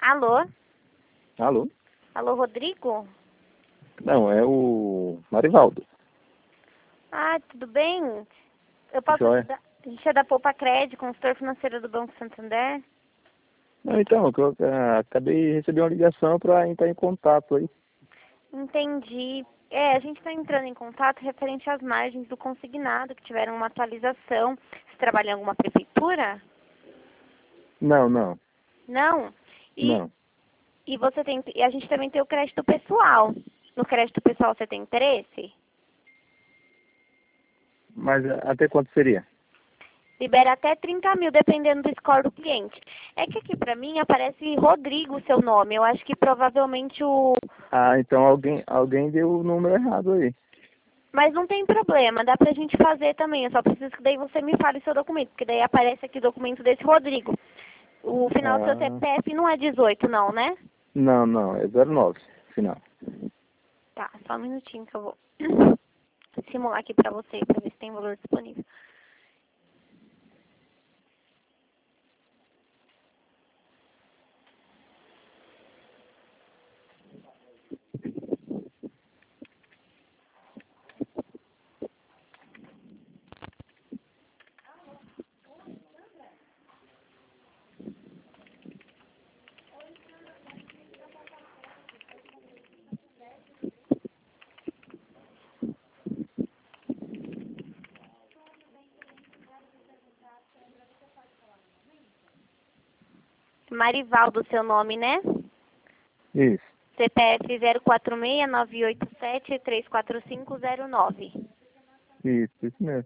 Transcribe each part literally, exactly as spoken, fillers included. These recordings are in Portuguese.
Alô? Alô? Alô, Rodrigo? Não, é o Marivaldo. Ah, tudo bem? Eu posso Joia. ajudar? A gente é da Poupa Crédito, consultor financeiro do Banco Santander. Não, então, que eu ah, acabei de receber uma ligação para entrar em contato aí. Entendi. É, a gente está entrando em contato referente às margens do consignado, que tiveram uma atualização. Você trabalha em alguma prefeitura? Não, não, Não? E, não. e você tem, e a gente também tem o crédito pessoal. No crédito pessoal você tem interesse? Mas ah, até quanto seria? Libera até trinta mil, dependendo do score do cliente. É que aqui pra mim aparece Rodrigo o seu nome. Eu acho que provavelmente o... Ah, então alguém, alguém deu o número errado aí. Mas não tem problema, dá pra gente fazer também. Eu só preciso que daí você me fale seu documento, porque daí aparece aqui o documento desse Rodrigo. O final do seu Ah, C P F não é dezoito, não, né? não, não, é zero nove, final. Tá, só um minutinho que eu vou simular aqui pra você, pra ver se tem valor disponível. Marivaldo, seu nome, né? Isso, C P F zero quatro seis, nove oito sete, três quatro cinco zero nove. isso, isso mesmo.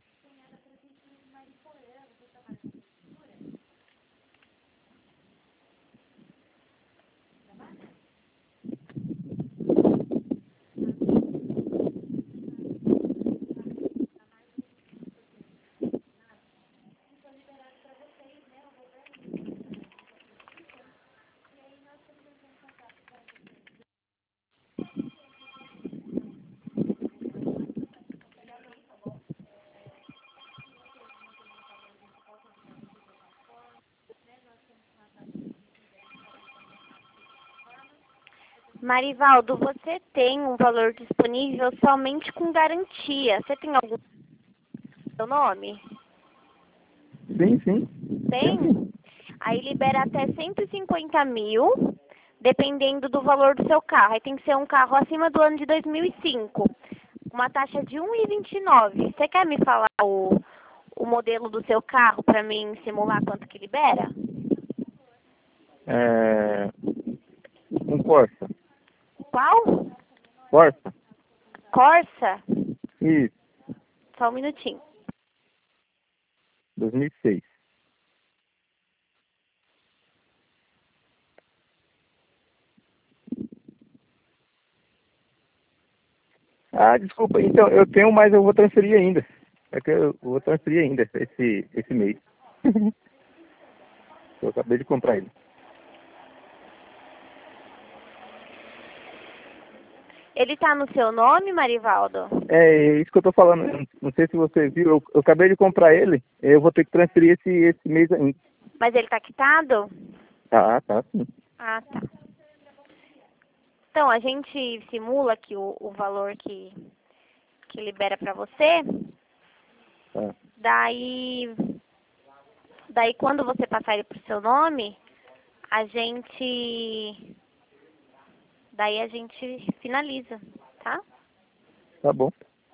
Marivaldo, você tem um valor disponível somente com garantia. Você tem algum seu nome? Sim, sim. Tem sim. Tem? Aí libera até cento e cinquenta mil, dependendo do valor do seu carro. Aí tem que ser um carro acima do ano de dois mil e cinco. Uma taxa de um vírgula vinte e nove. Você quer me falar o, o modelo do seu carro para mim simular quanto que libera? É, um Corsa. Qual? Corsa? Corsa? Isso, Só um minutinho. dois mil e seis. Ah, desculpa, então, eu tenho, mas eu vou transferir ainda. É que eu vou transferir ainda esse, esse mês. Eu acabei de comprar ele. Ele tá no seu nome, Marivaldo? É isso que eu tô falando. Eu não sei se você viu, eu, eu acabei de comprar ele, eu vou ter que transferir esse, esse mês ainda. Mas ele tá quitado? Ah, tá, sim. Ah, tá. Então, a gente simula aqui o, o valor que, que libera para você. Tá, Daí, daí quando você passar ele pro seu nome, a gente, daí a gente finaliza, tá? tá bom.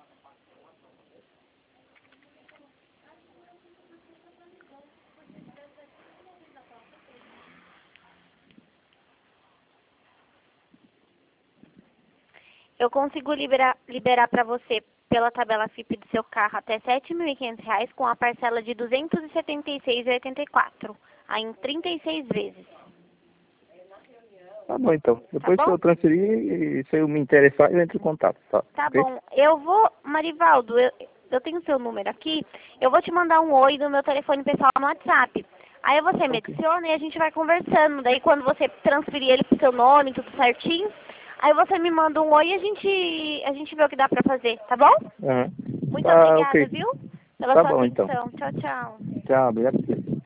Eu consigo liberar, liberar para você pela tabela F I P do seu carro até sete mil e quinhentos reais com a parcela de duzentos e setenta e seis reais e oitenta e quatro, aí em trinta e seis vezes, Tá bom, então. tá Depois que bom? eu transferir, se eu me interessar, eu entro em contato, tá? Tá Ok? bom. Eu vou, Marivaldo, eu, eu tenho seu número aqui. Eu vou te mandar um oi do meu telefone pessoal no WhatsApp. Aí você me Ok. adiciona e a gente vai conversando. Daí quando você transferir ele pro seu nome, tudo certinho, aí você me manda um oi e a gente, a gente vê o que dá pra fazer, tá bom? Aham. Muito Tá, obrigada, ok. viu? Pela Tá sua bom, então. atenção. Tchau, tchau. Tchau, obrigado.